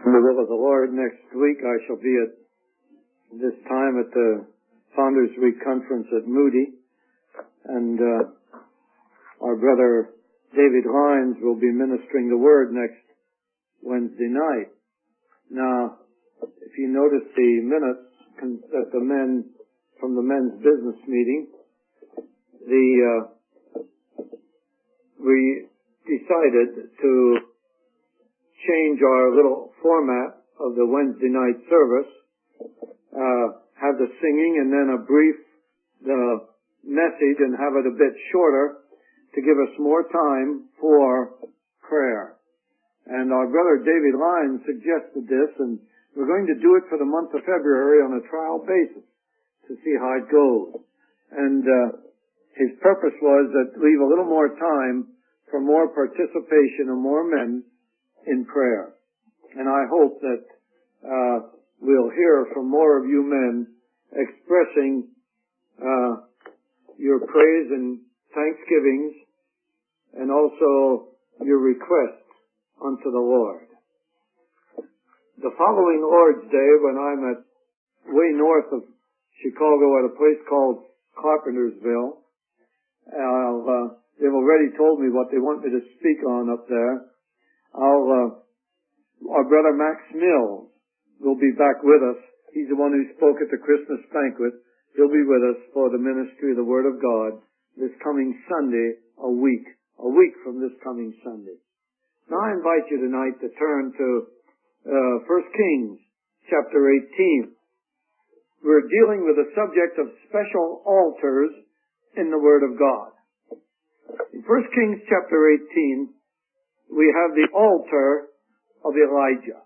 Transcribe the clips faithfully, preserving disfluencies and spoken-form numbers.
In the will of the Lord, next week I shall be at this time at the Founders Week Conference at Moody, and uh, our brother David Hines will be ministering the Word next Wednesday night. Now, if you notice the minutes at the men from the men's business meeting, the uh, we decided to change our little format of the Wednesday night service, uh, have the singing and then a brief the message and have it a bit shorter to give us more time for prayer. And our brother David Lyons suggested this, and we're going to do it for the month of February on a trial basis to see how it goes. And uh, his purpose was that leave a little more time for more participation and more men in prayer. And I hope that uh, we'll hear from more of you men expressing uh, your praise and thanksgivings and also your requests unto the Lord. The following Lord's Day, when I'm at way north of Chicago at a place called Carpentersville, I'll, uh, they've already told me what they want me to speak on up there. I'll, uh, our brother Max Mills will be back with us. He's the one who spoke at the Christmas banquet. He'll be with us for the ministry of the Word of God this coming Sunday, a week, a week from this coming Sunday. Now I invite you tonight to turn to uh, First Kings chapter eighteen. We're dealing with the subject of special altars in the Word of God. In First Kings chapter eighteen, we have the altar of Elijah.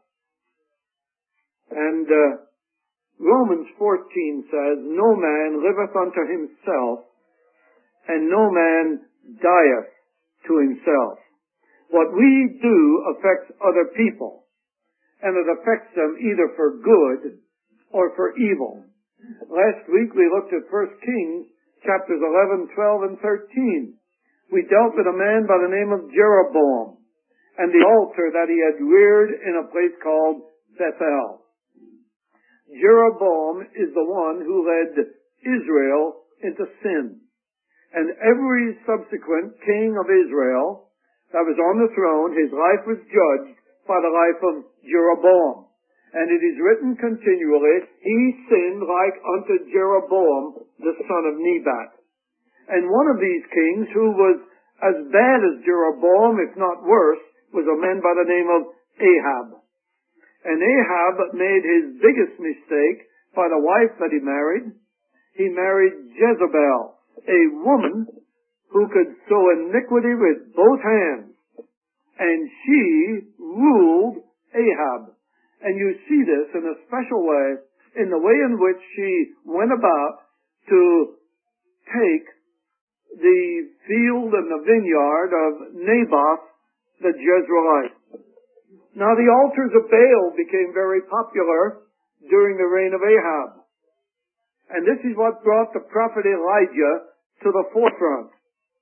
And uh, Romans fourteen says, no man liveth unto himself, and no man dieth to himself. What we do affects other people, and it affects them either for good or for evil. Last week we looked at First Kings chapters eleven, twelve, and thirteen. We dealt with a man by the name of Jeroboam and the altar that he had reared in a place called Bethel. Jeroboam is the one who led Israel into sin. And every subsequent king of Israel that was on the throne, his life was judged by the life of Jeroboam. And it is written continually, he sinned like unto Jeroboam, the son of Nebat. And one of these kings who was as bad as Jeroboam, if not worse, was a man by the name of Ahab. And Ahab made his biggest mistake by the wife that he married. He married Jezebel, a woman who could sow iniquity with both hands. And she ruled Ahab. And you see this in a special way, in the way in which she went about to take the field and the vineyard of Naboth the Jezreelite. Now the altars of Baal became very popular during the reign of Ahab. And this is what brought the prophet Elijah to the forefront.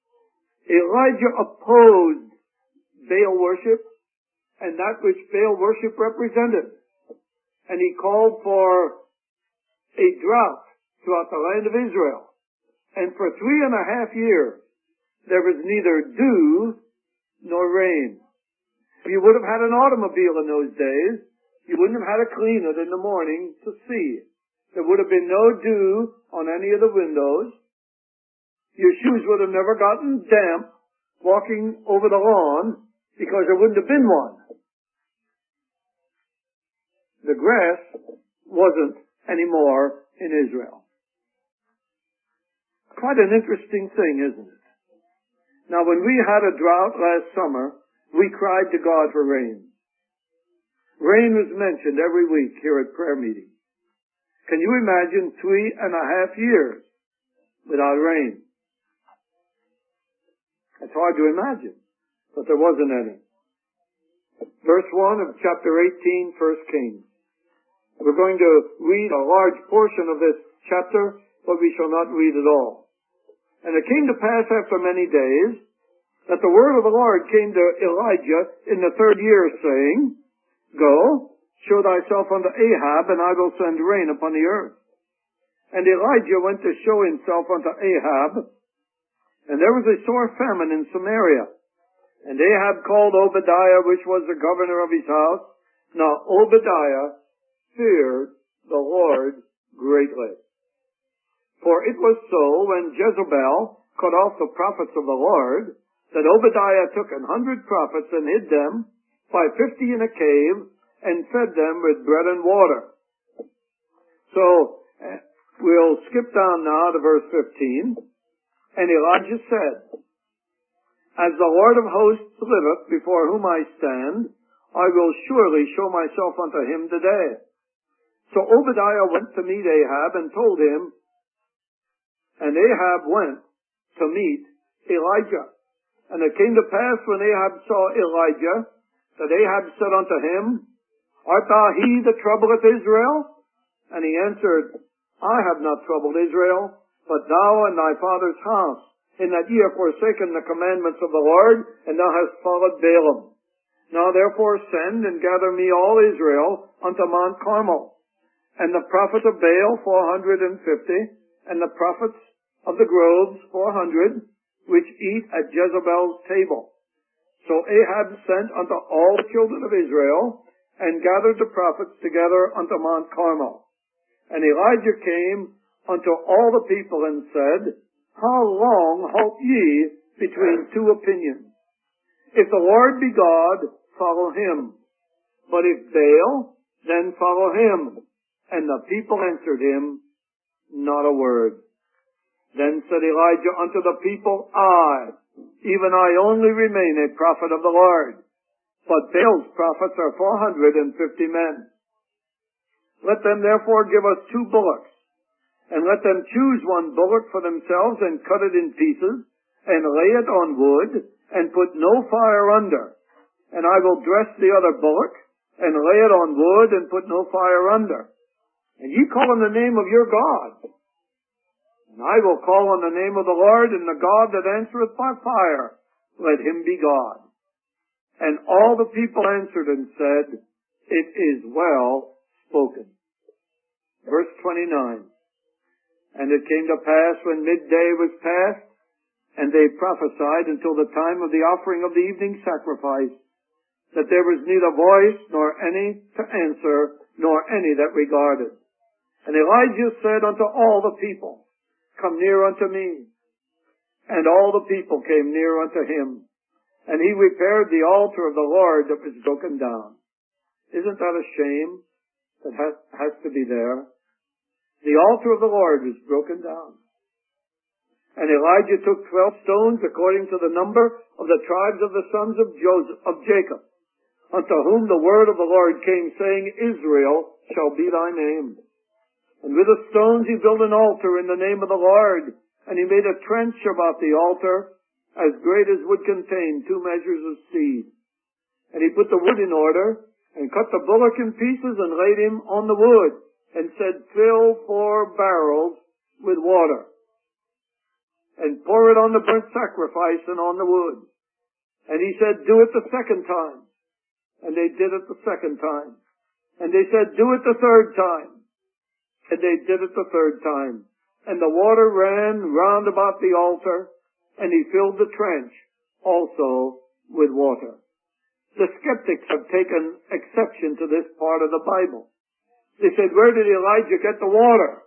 Elijah opposed Baal worship and that which Baal worship represented. And he called for a drought throughout the land of Israel. And for three and a half years, there was neither dew nor rain. If you would have had an automobile in those days, you wouldn't have had to clean it in the morning to see. There would have been no dew on any of the windows. Your shoes would have never gotten damp walking over the lawn because there wouldn't have been one. The grass wasn't anymore in Israel. Quite an interesting thing, isn't it? Now, when we had a drought last summer, we cried to God for rain. Rain was mentioned every week here at prayer meeting. Can you imagine three and a half years without rain? It's hard to imagine, but there wasn't any. Verse one of chapter eighteen, First Kings. We're going to read a large portion of this chapter, but we shall not read it all. And it came to pass after many days that the word of the Lord came to Elijah in the third year, saying, Go, Show thyself unto Ahab, and I will send rain upon the earth. And Elijah went to show himself unto Ahab, and there was a sore famine in Samaria. And Ahab called Obadiah, which was the governor of his house. Now Obadiah feared the Lord greatly. For it was so, when Jezebel cut off the prophets of the Lord, that Obadiah took an hundred prophets and hid them by fifty in a cave, and fed them with bread and water. So, uh, we'll skip down now to verse fifteen. And Elijah said, As the Lord of hosts liveth, before whom I stand, I will surely show myself unto him today. So Obadiah went to meet Ahab and told him, and Ahab went to meet Elijah. And it came to pass, when Ahab saw Elijah, that Ahab said unto him, Art thou he that troubleth Israel? And he answered, I have not troubled Israel, but thou and thy father's house, in that ye have forsaken the commandments of the Lord, and thou hast followed Baalim. Now therefore send and gather me all Israel unto Mount Carmel, and the prophets of Baal four hundred and fifty, and the prophets of the groves four hundred, which eat at Jezebel's table. So Ahab sent unto all the children of Israel, and gathered the prophets together unto Mount Carmel. And Elijah came unto all the people and said, How long halt ye between two opinions? If the Lord be God, follow him. But if Baal, then follow him. And the people answered him not a word. Then said Elijah unto the people, I, even I only remain a prophet of the Lord. But Baal's prophets are four hundred and fifty men. Let them therefore give us two bullocks, and let them choose one bullock for themselves, and cut it in pieces, and lay it on wood, and put no fire under. And I will dress the other bullock, and lay it on wood, and put no fire under. And ye call on the name of your God. And I will call on the name of the Lord, and the God that answereth by fire, let him be God. And all the people answered and said, It is well spoken. Verse twenty-nine. And it came to pass, when midday was past, and they prophesied until the time of the offering of the evening sacrifice, that there was neither voice, nor any to answer, nor any that regarded. And Elijah said unto all the people, Come near unto me. And all the people came near unto him. And he repaired the altar of the Lord that was broken down. Isn't that a shame that has, has to be there? The altar of the Lord was broken down. And Elijah took twelve stones according to the number of the tribes of the sons of Joseph, of Jacob, unto whom the word of the Lord came, saying, Israel shall be thy name. And with the stones he built an altar in the name of the Lord, and he made a trench about the altar, as great as would contain two measures of seed. And he put the wood in order, and cut the bullock in pieces, and laid him on the wood, and said, Fill four barrels with water, and pour it on the burnt sacrifice and on the wood. And he said, Do it the second time. And they did it the second time. And they said, Do it the third time. And they did it the third time. And the water ran round about the altar, and he filled the trench also with water. The skeptics have taken exception to this part of the Bible. They said, where did Elijah get the water?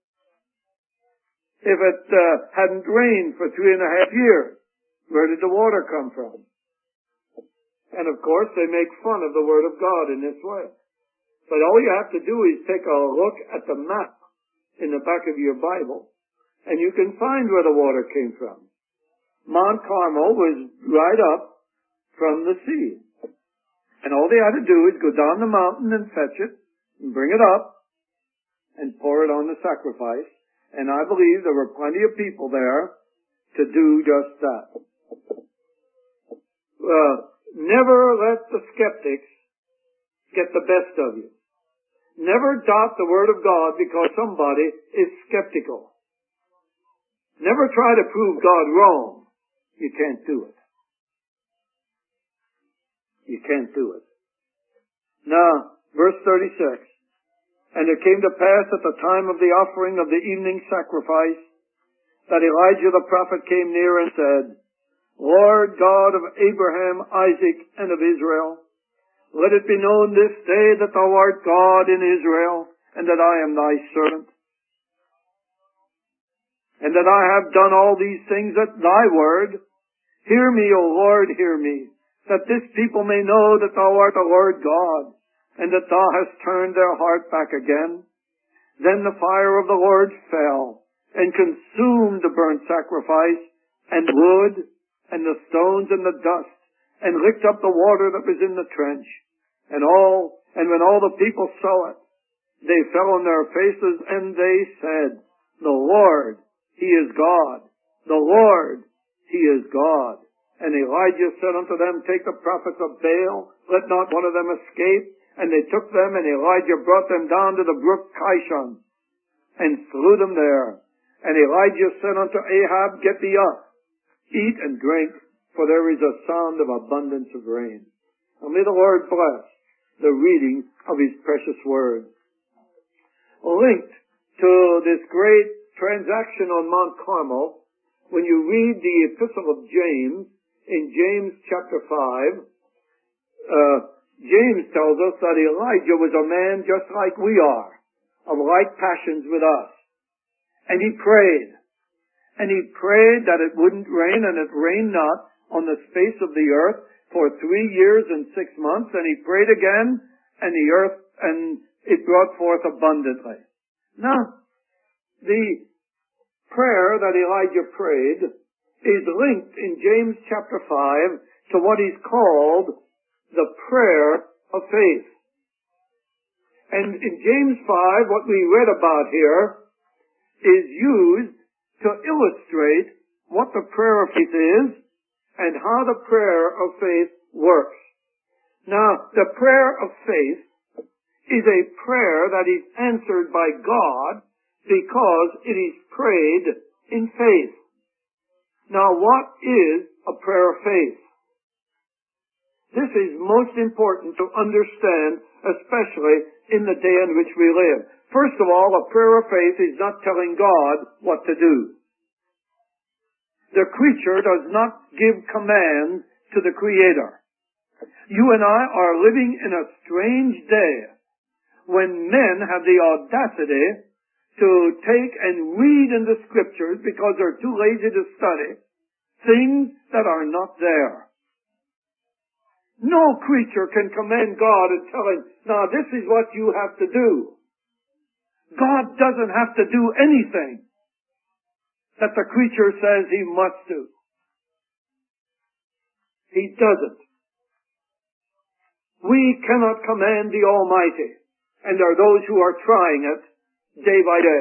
If it uh, hadn't rained for three and a half years, where did the water come from? And of course, they make fun of the Word of God in this way. But all you have to do is take a look at the map in the back of your Bible, and you can find where the water came from. Mount Carmel was right up from the sea. And all they had to do is go down the mountain and fetch it, and bring it up, and pour it on the sacrifice. And I believe there were plenty of people there to do just that. Uh, never let the skeptics get the best of you. Never doubt the Word of God because somebody is skeptical. Never try to prove God wrong. You can't do it. You can't do it. Now, Verse thirty-six. And it came to pass at the time of the offering of the evening sacrifice that Elijah the prophet came near and said, Lord God of Abraham, Isaac, and of Israel, let it be known this day that thou art God in Israel, and that I am thy servant, and that I have done all these things at thy word. Hear me, O Lord, hear me, that this people may know that thou art the Lord God, and that thou hast turned their heart back again. Then the fire of the Lord fell, and consumed the burnt sacrifice, and wood, and the stones, and the dust, and licked up the water that was in the trench. And all, and when all the people saw it, they fell on their faces, and they said, The Lord, He is God. The Lord, He is God. And Elijah said unto them, Take the prophets of Baal, let not one of them escape. And they took them, and Elijah brought them down to the brook Kishon, and slew them there. And Elijah said unto Ahab, Get thee up, eat and drink, for there is a sound of abundance of rain. Now may the Lord bless the reading of His precious word. Linked to this great transaction on Mount Carmel, when you read the epistle of James, in James chapter five, uh, James tells us that Elijah was a man just like we are, of like passions with us. And he prayed. And he prayed that it wouldn't rain, and it rained not on the space of the earth for three years and six months. And he prayed again, and the earth, and it brought forth abundantly. Now, the prayer that Elijah prayed is linked in James chapter five to what is called the prayer of faith. And in James five, what we read about here is used to illustrate what the prayer of faith is and how the prayer of faith works. Now, the prayer of faith is a prayer that is answered by God because it is prayed in faith. Now, what is a prayer of faith? This is most important to understand, especially in the day in which we live. First of all, a prayer of faith is not telling God what to do. The creature does not give commands to the Creator. You and I are living in a strange day when men have the audacity to take and read in the Scriptures, because they're too lazy to study, things that are not there. No creature can command God and tell Him, now this is what you have to do. God doesn't have to do anything that the creature says He must do. He doesn't. We cannot command the Almighty, and there are those who are trying it day by day.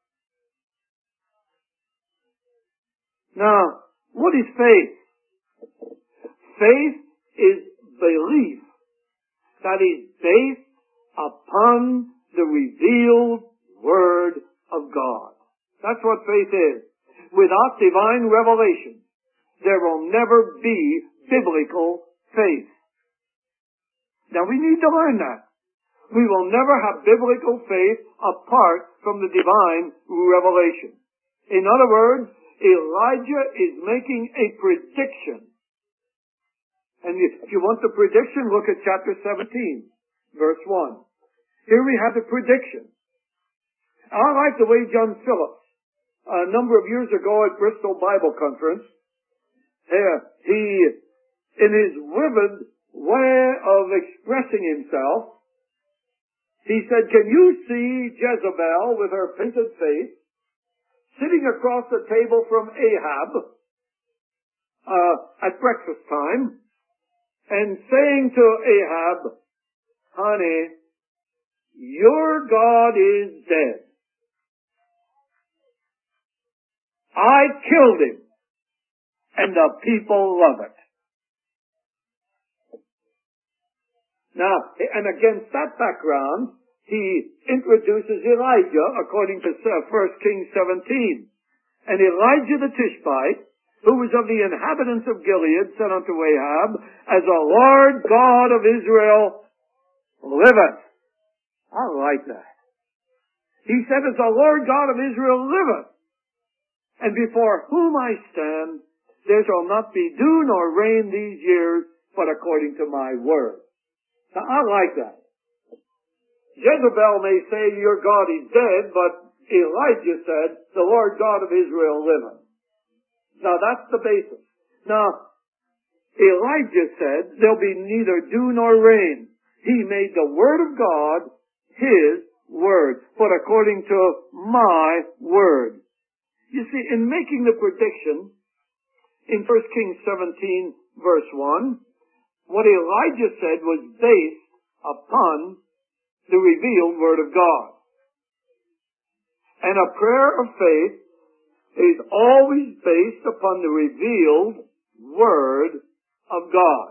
Now, what is faith? Faith is belief that is based upon the revealed Word of God. That's what faith is. Without divine revelation, there will never be biblical faith. Now we need to learn that. We will never have biblical faith apart from the divine revelation. In other words, Elijah is making a prediction. And if you want the prediction, look at chapter seventeen, verse one. Here we have the prediction. I like the way John Phillips, a number of years ago at Bristol Bible Conference, uh, he, in his vivid way of expressing himself, he said, can you see Jezebel with her painted face sitting across the table from Ahab uh, at breakfast time, and saying to Ahab, honey, your God is dead. I killed him, and the people love it. Now, and against that background, he introduces Elijah according to First Kings seventeen. And Elijah the Tishbite, who was of the inhabitants of Gilead, said unto Ahab, as the Lord God of Israel liveth, I like that. He said, as the Lord God of Israel liveth, and before whom I stand, there shall not be dew nor rain these years, but according to my word. Now, I like that. Jezebel may say your God is dead, but Elijah said, the Lord God of Israel liveth. Now, that's the basis. Now, Elijah said, there'll be neither dew nor rain. He made the word of God his word, but according to my word. You see, in making the prediction, in First Kings seventeen, verse one, what Elijah said was based upon the revealed word of God. And a prayer of faith is always based upon the revealed word of God.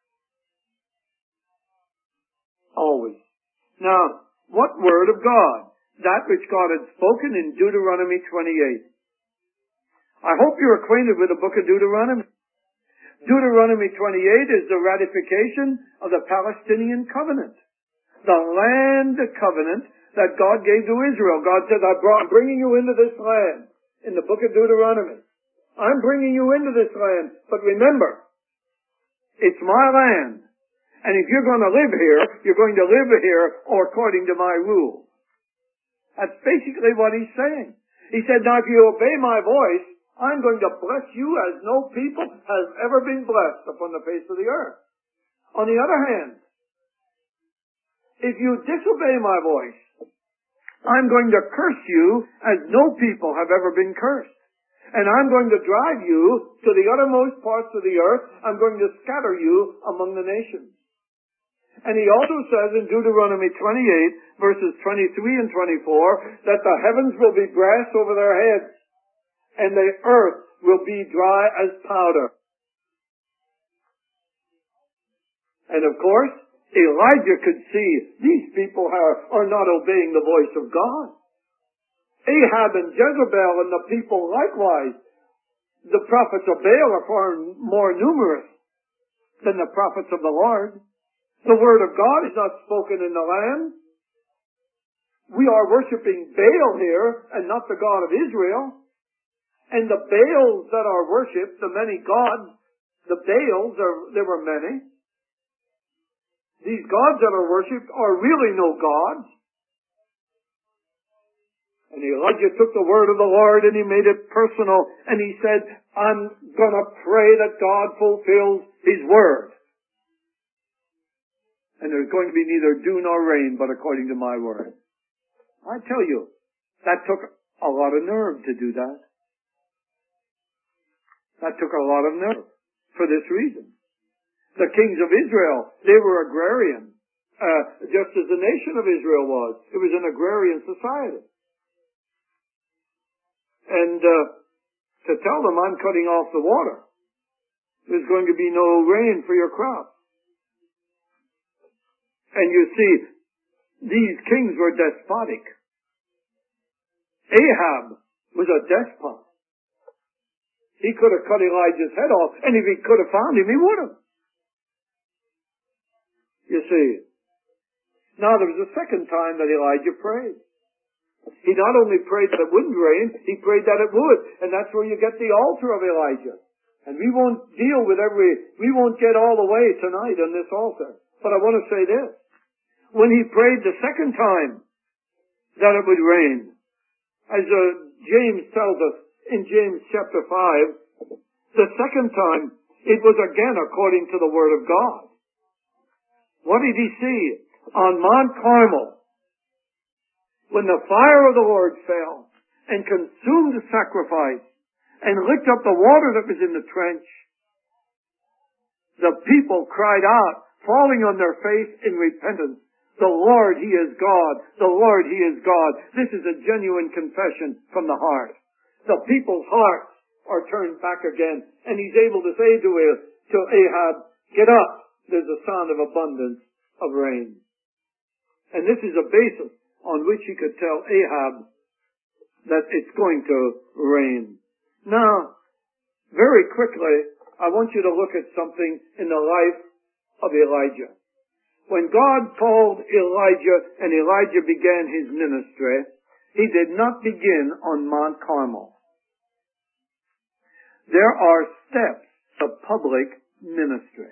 Always. Now, what word of God? That which God had spoken in Deuteronomy twenty-eight. I hope you're acquainted with the book of Deuteronomy. Deuteronomy twenty-eight is the ratification of the Palestinian covenant. The land covenant that God gave to Israel. God said, I'm bringing you into this land. In the book of Deuteronomy. I'm bringing you into this land. But remember, it's my land. And if you're going to live here, you're going to live here according to my rules. That's basically what he's saying. He said, now if you obey my voice, I'm going to bless you as no people has ever been blessed upon the face of the earth. On the other hand, if you disobey my voice, I'm going to curse you as no people have ever been cursed. And I'm going to drive you to the uttermost parts of the earth. I'm going to scatter you among the nations. And he also says in Deuteronomy twenty-eight, verses twenty-three and twenty-four, that the heavens will be brass over their heads, and the earth will be dry as powder. And of course, Elijah could see these people are, are not obeying the voice of God. Ahab and Jezebel and the people likewise, the prophets of Baal are far more numerous than the prophets of the Lord. The word of God is not spoken in the land. We are worshiping Baal here and not the God of Israel. And the Baals that are worshipped, the many gods, the Baals, are, there were many. These gods that are worshipped are really no gods. And Elijah took the word of the Lord and he made it personal. And he said, I'm going to pray that God fulfills his word. And there's going to be neither dew nor rain, but according to my word. I tell you, that took a lot of nerve to do that. That took a lot of nerve for this reason. The kings of Israel, they were agrarian, uh, just as the nation of Israel was. It was an agrarian society. And uh, to tell them, I'm cutting off the water. There's going to be no rain for your crops. And you see, these kings were despotic. Ahab was a despot. He could have cut Elijah's head off, and if he could have found him, he would have. You see. Now there was a second time that Elijah prayed. He not only prayed that it wouldn't rain, he prayed that it would. And that's where you get the altar of Elijah. And we won't deal with every, we won't get all the way tonight on this altar. But I want to say this. When he prayed the second time that it would rain, as uh, James tells us in James chapter five, the second time it was again according to the word of God. What did he see? On Mount Carmel, when the fire of the Lord fell and consumed the sacrifice and licked up the water that was in the trench, the people cried out, falling on their face in repentance, the Lord, He is God. The Lord, He is God. This is a genuine confession from the heart. The people's hearts are turned back again, and he's able to say to Ahab, get up, there's a sound of abundance of rain. And this is a basis on which he could tell Ahab that it's going to rain. Now, very quickly, I want you to look at something in the life of Elijah. When God called Elijah and Elijah began his ministry, he did not begin on Mount Carmel. There are steps of public ministry.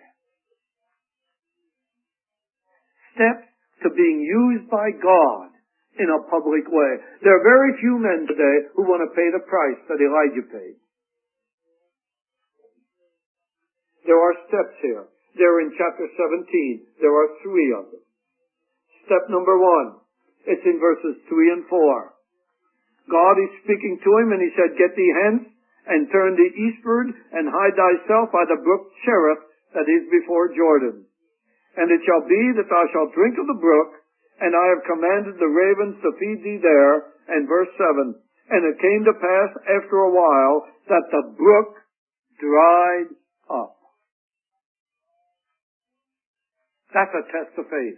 Steps to being used by God in a public way. There are very few men today who want to pay the price that Elijah paid. There are steps here. They're in chapter seventeen. There are three of them. Step number one. It's in verses three and four. God is speaking to him and he said, "Get thee hence and turn thee eastward and hide thyself by the brook Cherith that is before Jordan. And it shall be that thou shalt drink of the brook, and I have commanded the ravens to feed thee there." And verse seven. "And it came to pass after a while that the brook dried up." That's a test of faith.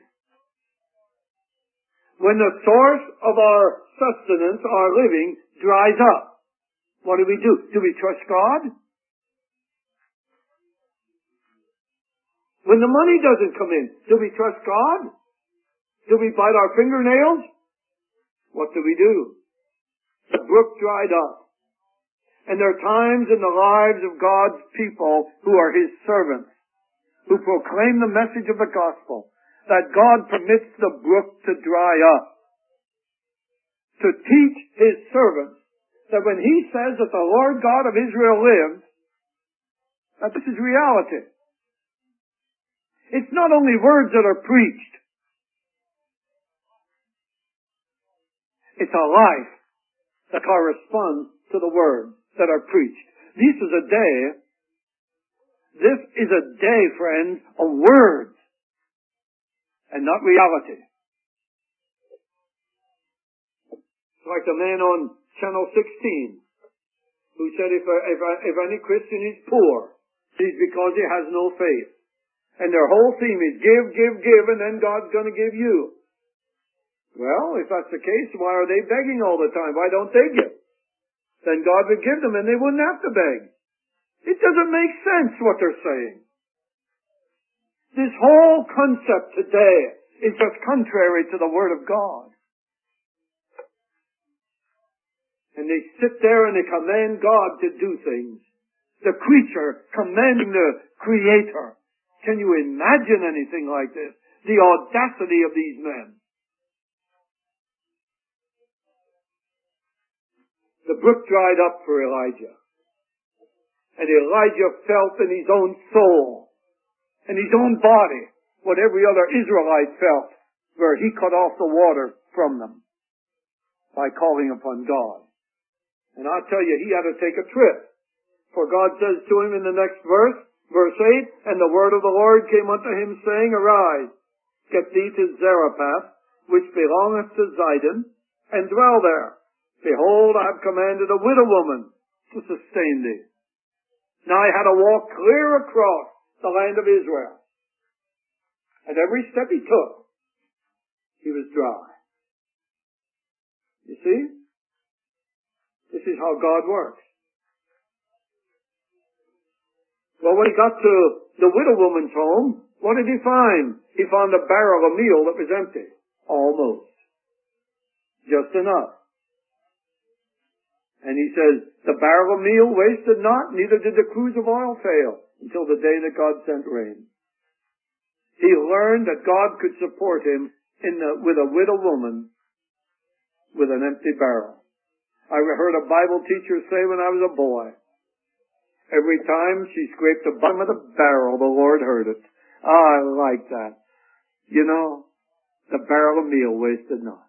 When the source of our sustenance, our living, dries up, what do we do? Do we trust God? When the money doesn't come in, do we trust God? Do we bite our fingernails? What do we do? The brook dried up. And there are times in the lives of God's people who are His servants, who proclaim the message of the gospel, that God permits the brook to dry up, to teach His servants that when He says that the Lord God of Israel lives, that this is reality. It's not only words that are preached. It's a life that corresponds to the words that are preached. This is a day, this is a day, friends, of words and not reality. It's like the man on Channel sixteen who said if, if, if any Christian is poor, it's because he has no faith. And their whole theme is give, give, give, and then God's going to give you. Well, if that's the case, why are they begging all the time? Why don't they give? Then God would give them and they wouldn't have to beg. It doesn't make sense what they're saying. This whole concept today is just contrary to the Word of God. And they sit there and they command God to do things. The creature commanding the Creator. Can you imagine anything like this? The audacity of these men. The brook dried up for Elijah. And Elijah felt in his own soul, in his own body, what every other Israelite felt, where he cut off the water from them by calling upon God. And I tell you, he had to take a trip. For God says to him in the next verse, verse eight, "And the word of the Lord came unto him, saying, Arise, get thee to Zarephath, which belongeth to Zidon, and dwell there. Behold, I have commanded a widow woman to sustain thee." Now he had to walk clear across the land of Israel. And every step he took, he was dry. You see? This is how God works. Well, when he got to the widow woman's home, what did he find? He found a barrel of meal that was empty. Almost. Just enough. And he says, "The barrel of meal wasted not, neither did the cruse of oil fail, until the day that God sent rain." He learned that God could support him in the, with a widow woman with an empty barrel. I heard a Bible teacher say when I was a boy, every time she scraped the bottom of the barrel, the Lord heard it. Ah, I like that. You know, the barrel of meal wasted not.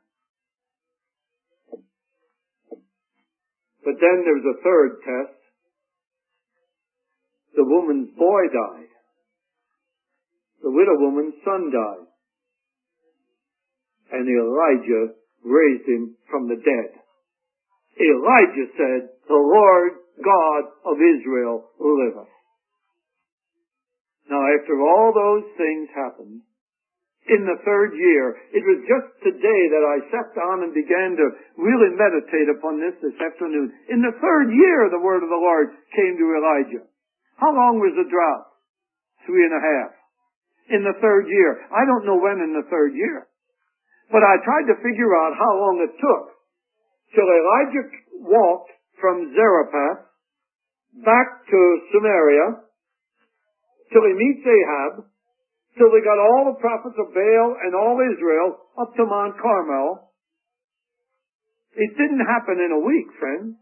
But then there's a third test. The woman's boy died. The widow woman's son died. And Elijah raised him from the dead. Elijah said, "The Lord God of Israel liveth." Now after all those things happened, in the third year, it was just today that I sat down and began to really meditate upon this this afternoon. In the third year, the word of the Lord came to Elijah. How long was the drought? Three and a half. in the third year. I don't know when in the third year. But I tried to figure out how long it took till Elijah walked from Zarephath back to Samaria, till he meets Ahab, till they got all the prophets of Baal and all Israel up to Mount Carmel. It didn't happen in a week, friends.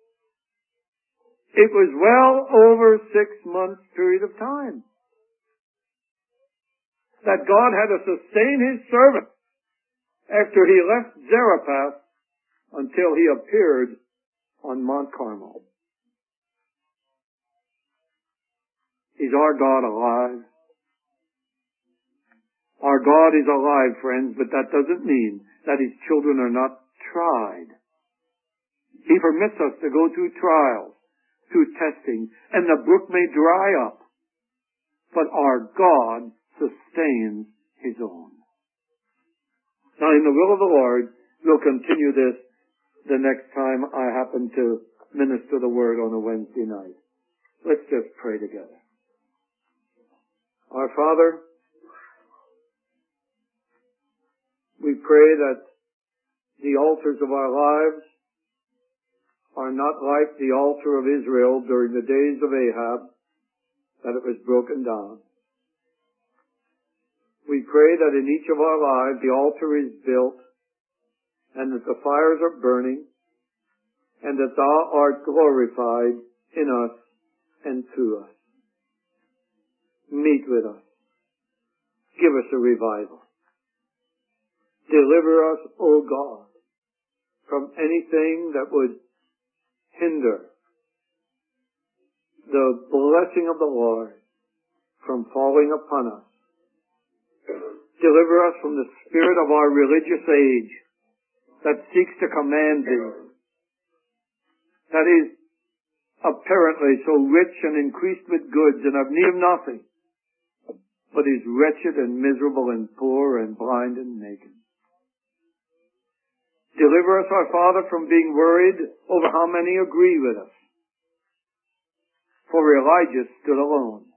It was well over six months period of time that God had to sustain his servant after he left Zarephath until he appeared on Mount Carmel. Is our God alive? Our God is alive, friends, but that doesn't mean that his children are not tried. He permits us to go through trials, through testing, and the brook may dry up, but our God sustains his own. Now, in the will of the Lord, we'll continue this the next time I happen to minister the word on a Wednesday night. Let's just pray together. Our Father, we pray that the altars of our lives are not like the altar of Israel during the days of Ahab, that it was broken down. We pray that in each of our lives the altar is built, and that the fires are burning, and that thou art glorified in us and through us. Meet with us. Give us a revival. Deliver us, O God, from anything that would hinder the blessing of the Lord from falling upon us. Deliver us from the spirit of our religious age that seeks to command thee, that is apparently so rich and increased with goods and of need of nothing, but is wretched and miserable and poor and blind and naked. Deliver us, our Father, from being worried over how many agree with us. For Elijah stood alone.